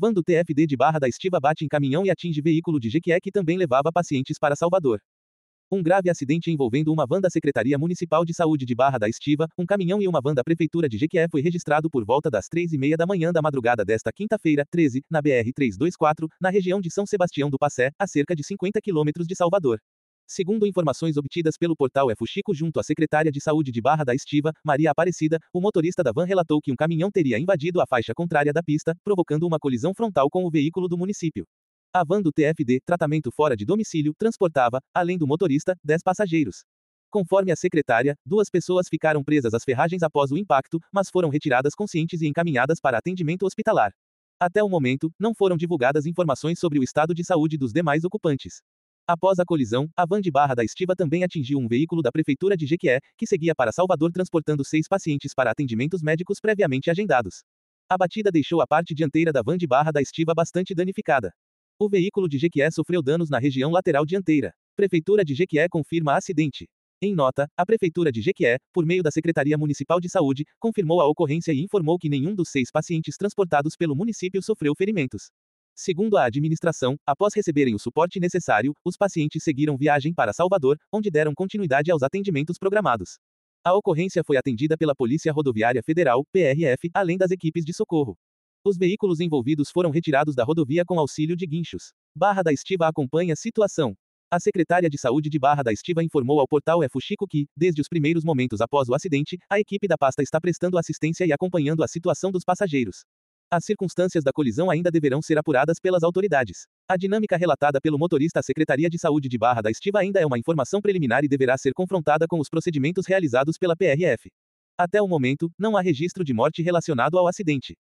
Van do TFD de Barra da Estiva bate em caminhão e atinge veículo de Jequié que também levava pacientes para Salvador. Um grave acidente envolvendo uma van da Secretaria Municipal de Saúde de Barra da Estiva, um caminhão e uma van da Prefeitura de Jequié foi registrado por volta das 3h30 da manhã da madrugada desta quinta-feira, 13, na BR-324, na região de São Sebastião do Passé, a cerca de 50 quilômetros de Salvador. Segundo informações obtidas pelo portal Fuxico junto à secretária de Saúde de Barra da Estiva, Maria Aparecida, o motorista da van relatou que um caminhão teria invadido a faixa contrária da pista, provocando uma colisão frontal com o veículo do município. A van do TFD, tratamento fora de domicílio, transportava, além do motorista, 10 passageiros. Conforme a secretária, 2 pessoas ficaram presas às ferragens após o impacto, mas foram retiradas conscientes e encaminhadas para atendimento hospitalar. Até o momento, não foram divulgadas informações sobre o estado de saúde dos demais ocupantes. Após a colisão, a van de Barra da Estiva também atingiu um veículo da Prefeitura de Jequié, que seguia para Salvador transportando 6 pacientes para atendimentos médicos previamente agendados. A batida deixou a parte dianteira da van de Barra da Estiva bastante danificada. O veículo de Jequié sofreu danos na região lateral dianteira. Prefeitura de Jequié confirma acidente. Em nota, a Prefeitura de Jequié, por meio da Secretaria Municipal de Saúde, confirmou a ocorrência e informou que nenhum dos 6 pacientes transportados pelo município sofreu ferimentos. Segundo a administração, após receberem o suporte necessário, os pacientes seguiram viagem para Salvador, onde deram continuidade aos atendimentos programados. A ocorrência foi atendida pela Polícia Rodoviária Federal, PRF, além das equipes de socorro. Os veículos envolvidos foram retirados da rodovia com auxílio de guinchos. Barra da Estiva acompanha a situação. A secretária de Saúde de Barra da Estiva informou ao portal Fuxico que, desde os primeiros momentos após o acidente, a equipe da pasta está prestando assistência e acompanhando a situação dos passageiros. As circunstâncias da colisão ainda deverão ser apuradas pelas autoridades. A dinâmica relatada pelo motorista à Secretaria de Saúde de Barra da Estiva ainda é uma informação preliminar e deverá ser confrontada com os procedimentos realizados pela PRF. Até o momento, não há registro de morte relacionado ao acidente.